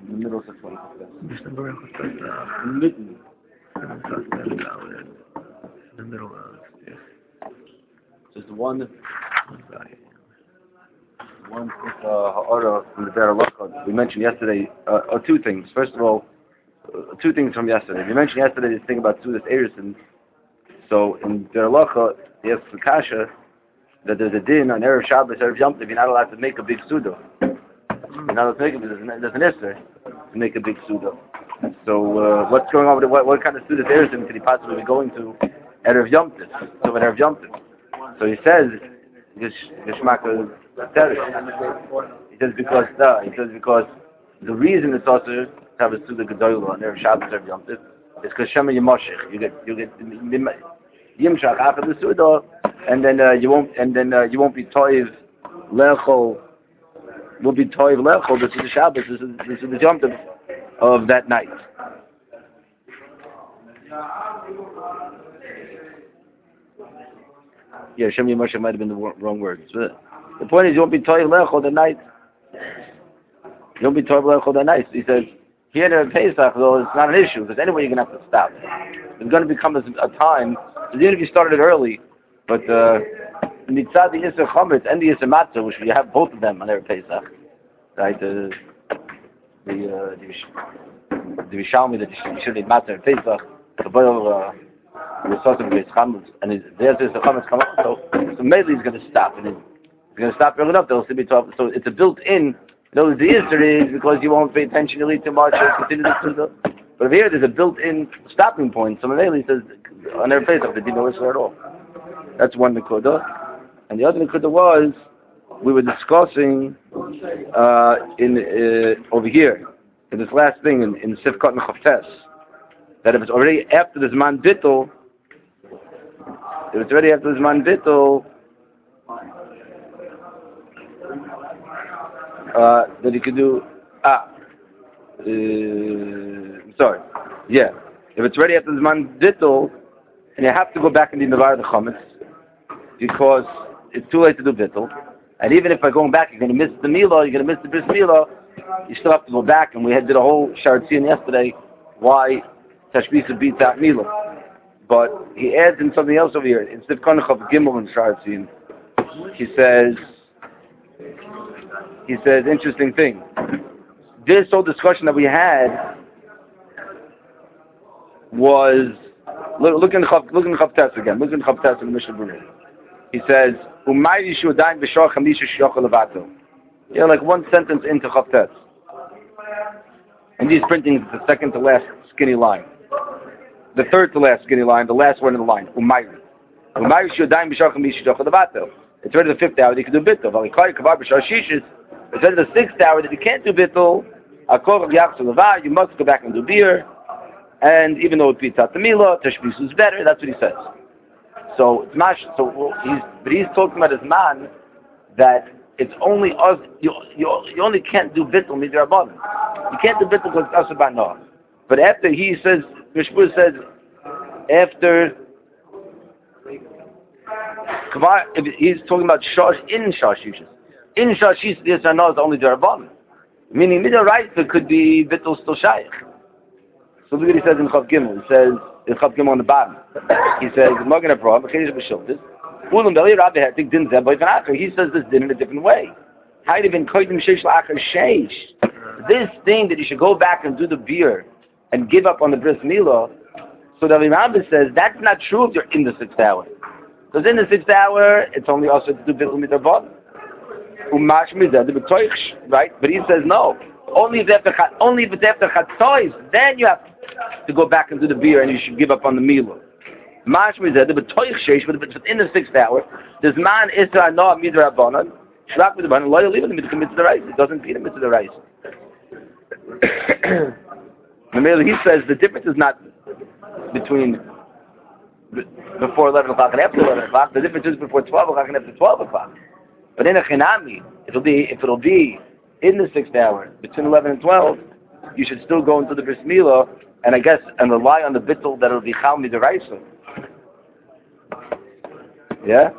In the middle of the phone. Just the middle of the middle of Just one ha'ara from the Be'er Halacha. We mentioned yesterday, two things. First of all, two things from yesterday. We mentioned yesterday this thing about Sudas Erison. So in Be'er Halacha, he asks the Kasha that there's a din on Erev Shabbos, Erev Yom Tov, you're not allowed to make a big Suda. You're not allowed to make it, there's an Isser to make a big Suda. So what's going on with it? What kind of Sudas Erison could he possibly be going to Erev Yom Tov? So at Erev Yom Tov. So he says, Geshmaka Teresh. He says because the reason it's also to have a Suda Gedolah on Erev Shabbos, Erev Yom Tov, is because Shema Yimoshech. You get Yimshach after the Suda, and then you won't be toiv lechol. Will be toiv lechol. This is the Shabbos. This is the Yom Tov of that night. Yeah, Shem Yimoshe might have been the wrong word. So the point is, you won't be toiv lechol the night. You won't be toiv lechol the night. He says here in Pesach, though, it's not an issue because anyway you're going to have to stop. It's going to become a time. Even if you started early, but mitzad the Yisr Chometz and the Yisr Matzah, which we have both of them on their Pesach, right? The Rishalmi that you should eat Matzah in Pesach, the boil resource of the Chometz, and there's the Yisr Chometz come also. So maybe he's going to stop, and he's going to stop early enough. They'll still be talking. So it's a built-in. The Yisr is because you won't pay attention, you'll eat too much, you'll continue to do that. But here there's a built-in stopping point. So Malay says on their face, they didn't know at all. That's one Nekuda. And the other Nekuda was we were discussing over here in this last thing in Sifkat and Chavtes that if it's already after the Zman Bittul, that you could do sorry. Yeah. If it's ready after the Zman Bittul, and you have to go back and do Nevar the Chometz, because it's too late to do Bittul. And even if by going back you're going to miss the Milah, you're going to miss the Bris Milah, you still have to go back. And we did a whole Sharatzian yesterday, why Tashbisa beats out Milah. But he adds in something else over here. In Sif Konach of Gimel and Sharatzian, he says, interesting thing. This whole discussion that we had was look in Chavtes again. Look in Chavtes in the Mishnah Berurah. He says, "Umayri shudayin b'shor chamisha shyochel levato." Yeah, like one sentence into Chavtes. And he's printing the second to last skinny line, the third to last skinny line, the last one in the line. Umayri shudayin b'shor chamisha shyochel levato. It's ready the 5th hour that you can do bittul. V'alikai kavar b'shor shishis. It's ready the 6th hour that you can't do bittul. You must go back and do beer, and even though it beats out the Milah, Tashbis is better. That's what he says. So it's mash. So he's talking about his man that it's only us. You only can't do bittul midrabanan. You can't do bittul because it's us Noah. But after he says, Mishpur says after he's talking about shash in shashishas. In shashishas, yes or no is only derabanan. Meaning, midoraisa could be bittul still shaykh. So look what he says in Chav Gimel. He says in Chav Gimel on the bottom. He says, "Magen Avraham, B'chedish B'shiltis, Ulam Beli Rabbi Hetik Din Zeb Boy V'Acher." He says this din in a different way. Haydi Ben Koydim Sheish L'Acher Sheish. This thing that you should go back and do the beer and give up on the bris milah. So the Rabbi says that's not true if you're in the 6th hour. Because in the 6th hour, it's only also to do bittul midrabanan. Right? But he says no. Only if it's after Chatzos, then you have to go back and do the beer, and you should give up on the milah. But if it's in the 6th hour, this man is to know midrabanan. Shlach midrabanan. Lo yoliv the mitzvah rice. It doesn't feed him mitzvah rice. He says the difference is not between before 11 o'clock and after 11 o'clock. The difference is before 12 o'clock and after 12 o'clock. But in a chinami, if it'll be in the 6th hour, between 11 and 12, you should still go into the bris milah, and I guess, and rely on the bittul that it'll be chal midaraisa. Yeah?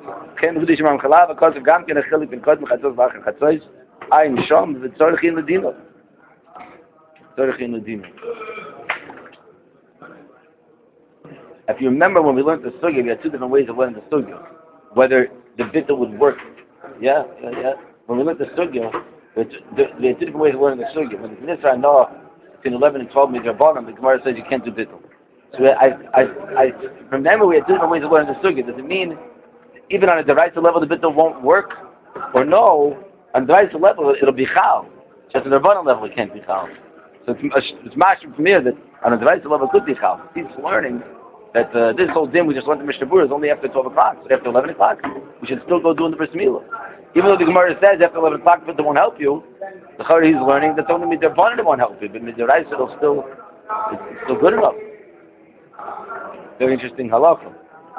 If you remember when we learned the sugya, we had two different ways of learning the sugya. Whether the bittul would work. Yeah. When we learned the sugya, we had two different ways of learning the sugya. When it's Nisra and Noah, between 11 and 12 meters bottom, the Gemara says you can't do bittul. So I remember we had two different ways of learning the sugya. Does it mean even on a deraisa level the bittul won't work? Or no, on the deraisa level it'll be chal. Just on the bottom level it can't be chal. So it's mashing from here that on a deraisa level it could be chal. He's learning that this whole din we just went to Mishnah Berurah is only after 12 o'clock. So after 11 o'clock, we should still go doing the Bris Milah. Even though the Gemara says after 11 o'clock it won't help you, the Chari he's learning that's only Midrabanan it won't help you, but Midraisa it's still good enough. Very interesting halacha.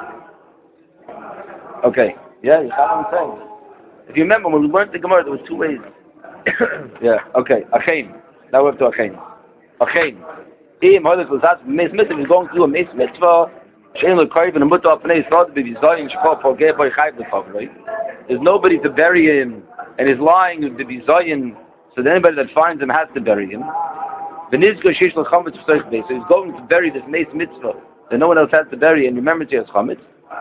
Okay, yeah, you know what I'm saying. If you remember when we learned the Gemara, there was two ways. Yeah, okay, Achein. Now we're up to Achein. Achein. If he's going to do a meis mitzvah, there's nobody to bury him, and he's lying to be zayin, so anybody that finds him has to bury him. So he's going to bury this meis mitzvah that no one else has to bury, and remember to his chametz.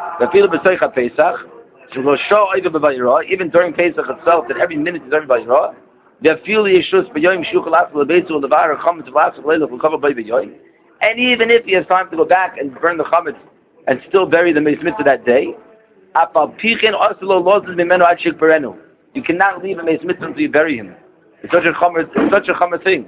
Even during Pesach itself, that every minute is everybody raw. And even if he has time to go back and burn the chametz and still bury the meis mitzvah that day, you cannot leave a meis mitzvah until you bury him. It's such a chamer thing.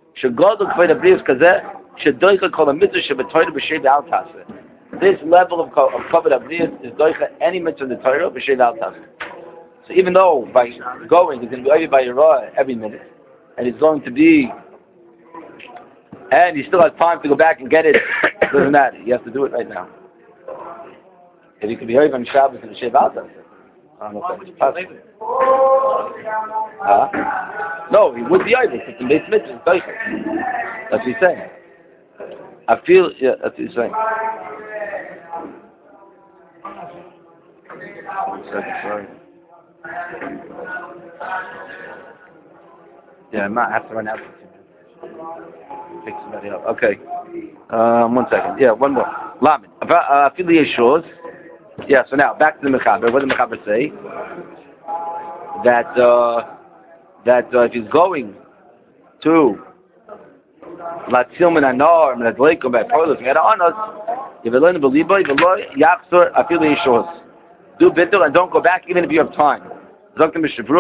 This level of kavod abriyas is doicha any mitzvah in the Torah b'shev al taseh. So even though by going he's going to be over by Yerah every minute, and he's going to be, and he still has time to go back and get it, it doesn't matter. You have to do it right now. If he could be over on Shabbos and b'shev al taseh, I don't know if that's possible. No, he would be over. It's the base mitzvah. That's what he's saying. I feel, yeah, that's what he's saying. Sorry. Yeah, I might have to run out. Pick somebody up. Okay. 1 second. Yeah, one more. Lamed. Affiliate shows. Yeah, so now, back to the Mechaber. What did the Mechaber say? That if he's going to Latzil min anar, min adleikum, by Paulus, min anas, Yevelon beliba, Yevelon yachzor affiliate shows. Do bittul and don't go back even if you have time. Even if you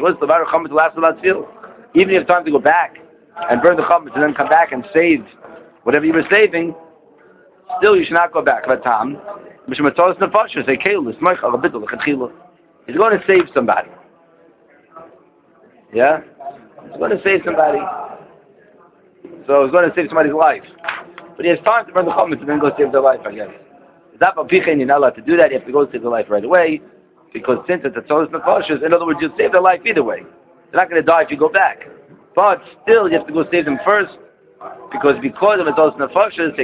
have time to go back and burn the chametz and then come back and save whatever you were saving, still you should not go back. He's going to save somebody. Yeah? He's going to save somebody. So he's going to save somebody's life. But he has time to burn the chametz and then go save their life, I guess. You're not allowed to do that. You have to go save their life right away, because since it's a tzolos nefashos, in other words, you'll save their life either way. They're not going to die if you go back. But still, you have to go save them first, because of a tzolos nefashos,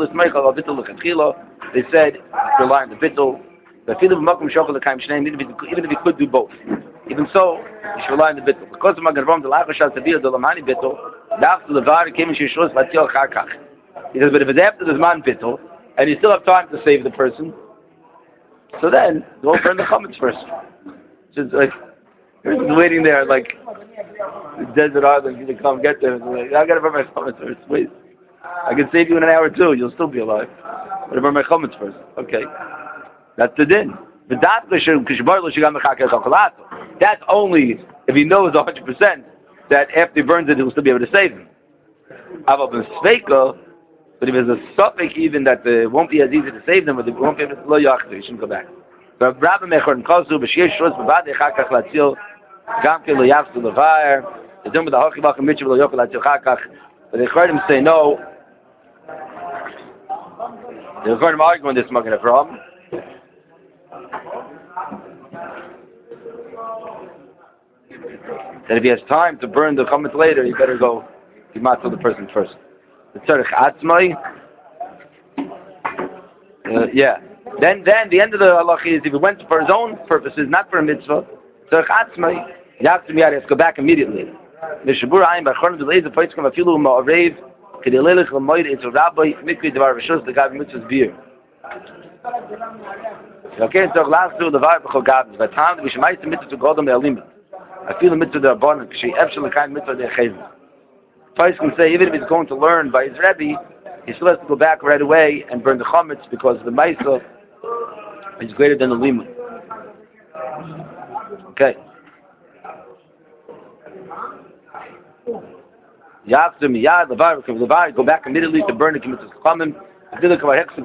they said rely on the bittul. Even if you could do both, even so, you should rely on the bittul. Because of Magen Avraham, the lachashas tabiyah the lamani bittul, daf the levar came in shishus latziel charkach. He says, but if it's after the man bittul, and you still have time to save the person, so then go burn the chametz first. Just like you're just waiting there, like the desert island, you come get there. Like, I gotta burn my chametz first. Wait, I can save you in an hour too. You'll still be alive. But I burn my chametz first. Okay, that's the din. That's only if he knows 100% that after he burns it, he'll still be able to save him. But if there's a suffix even that it won't be as easy to save them, but it won't be able to lo yachzer, you shouldn't go back. So Rabbi Mechor and Kosu b'sheish shos b'vadei chakach latzil gam ke lo yachzer levayer. They do with the hachibach and mitzvah lo yochel latzil chakach. But the Chachamim say no. The Chachamim argue on this Magen Avraham. That if he has time to burn the chametz later, you better go give matzah the person first. The tzarech atzmai. Yeah. Then the end of the halacha is if he went for his own purposes, not for a mitzvah, tzarech atzmai, he has to go back immediately. Mishabur Ayin Bachon delays the fights come a few ma'arev kedelelech l'moed it's a rabbi mikri devar v'shus the gav mitzvahs beer. Okay, so last two the var b'chol gavs. By time we shemais the mitzvah to godam e'alim. I feel the mitzvah the abundant. She efshel the kind mitzvah the chayim. Fights can say even if he's going to learn by his rebbe, he still has to go back right away and burn the chametz because the ma'isa is greater than the limud. Okay. Yafter miyad levar go back immediately to burn the mitzvahs chamim. Even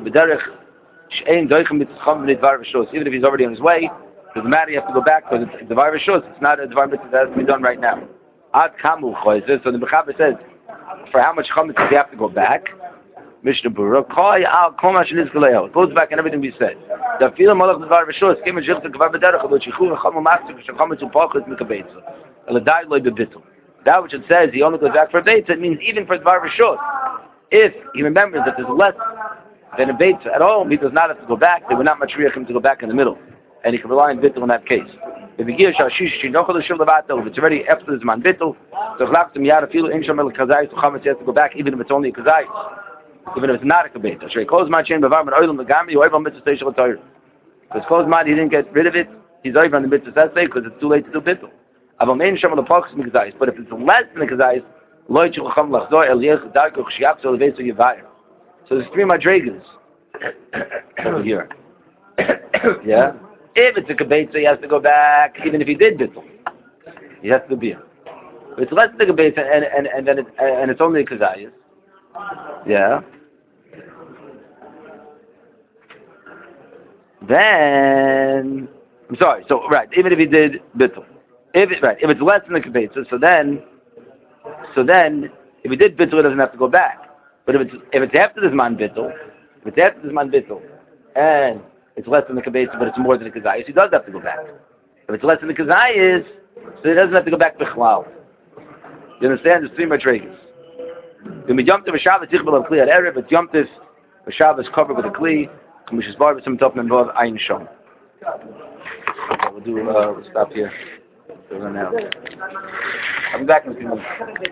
if he's already on his way, doesn't matter. You have to go back because it's the var v'shus. It's not a dvar mitzvah that has to be done right now. Ad kamu choyzes. So the Mechaber says, for how much chametz does he have to go back? Mishnah Berurah koy al kol ma sheniz galeo. It goes back in everything we said. The filam malach dvar v'shus. Kim jicht the kvar b'derech but shichu v'chamu matzuk v'chametz upachos mikabetza. Eladai loy bebitul. That which it says he only goes back for a beit, it means even for dvar v'shus. If he remembers that there's less than a beit at home, he does not have to go back. They would not matriach him to go back in the middle, and he can rely on bittul in that case. If he gives shashish shinochel l'shil levatel, if it's already after the zman bittul, so chlak to miyad afilu in shomel kazayis, so chametz has to go back even if it's only a kazayis, even if it's not a kabeit. Ashrei kol zman shein bavar min oilam legami oiv al mitzvah teish l'toyer. Because kol zman he didn't get rid of it, he's oiv on the mitzvah sasei because it's too late to do bittul. Aval mein shomel l'pachs mikazayis, but if it's less than the kazayis, loy chulcham lachzoi el yech darko chshiak so leveso yevayir. So there's three madregas over here. Yeah? If it's a kabetza, he has to go back, even if he did bittul. He has to be. If it's less than a kabetza and then it's only a kazayas. Yeah? Then, I'm sorry, so, right, even if he did bittul. If it's less than the kabetza, so then, if he did bittul, he doesn't have to go back. But if it's after this man bittul, and it's less than the kabetza, but it's more than the kazayis, he does have to go back. If it's less than the kazayis, so he doesn't have to go back to bichlal. You understand? There's three madregas. The yomtiv v'shabbos tichbel al kli ad erev, but yomtiv v'shabbos covered with a kli. Kamishas bar v'sim top memvav ayin shom. We'll stop here. I'll be back in a few minutes.